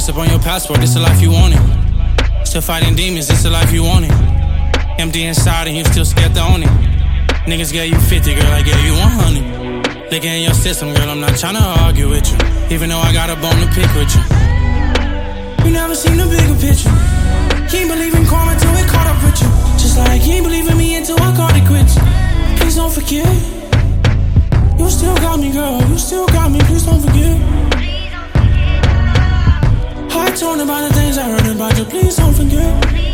Dress up on your passport, this the life you wanted. Still fighting demons, this the life you wanted. Empty inside and you still scared to own it. Niggas gave you 50, girl, I gave you 100. Licking in your system, girl, I'm not tryna argue with you. Even though I got a bone to pick with you. You never seen the bigger picture. You ain't believe in karma till it caught up with you. Just like you ain't believe in me until I called it quits. Please don't forget. You still got me, girl, you still got me, please don't forget. Heart torn about the things I heard about you, please don't forget.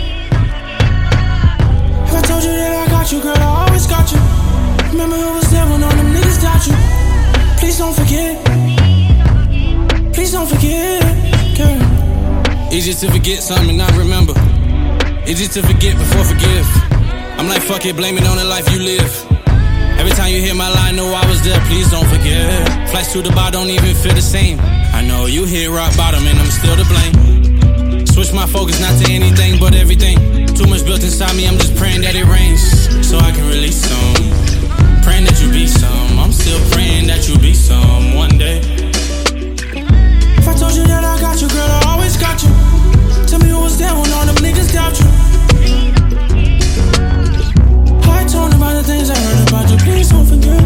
If I told you that I got you, girl, I always got you. Remember who was there when all them niggas doubt you. Please don't forget. Please don't forget, girl. Easy to forget something and not remember. Easy to forget before forgive. I'm like, fuck it, blame it on the life you live. Every time you hear my line, know I was there, please don't forget. Flights to the bar don't even feel the same. I know you hit rock bottom and I'm still to blame. Switch my focus not to anything but everything. Too much built inside me, I'm just praying that it rains, so I can release some. Praying that you be some. I'm still praying that you be some one day. If I told you that I got you, girl, I always got you. Tell me who was there when all them niggas doubt you. Heart torn about the things I heard about you, please don't forget.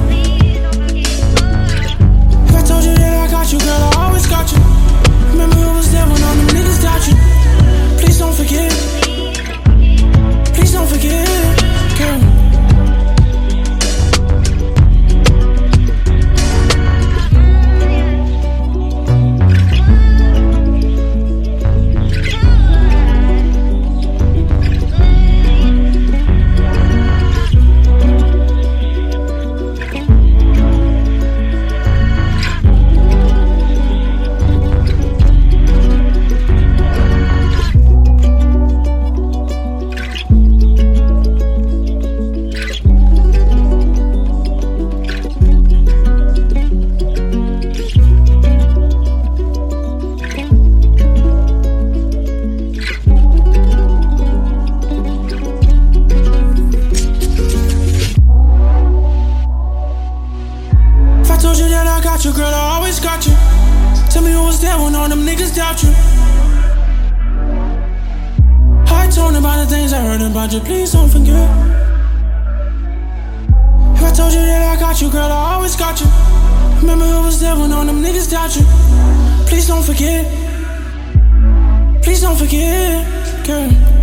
If I told you that I got you, girl, I always got you. Remember who was there when all them niggas doubt you. Please don't forget. Please don't forget, girl. Girl, I always got you. Tell me who was there when all them niggas doubt you. Heart torn about the things I heard about you, please don't forget. If I told you that I got you, girl, I always got you. Remember who was there when all them niggas doubt you. Please don't forget. Please don't forget, girl.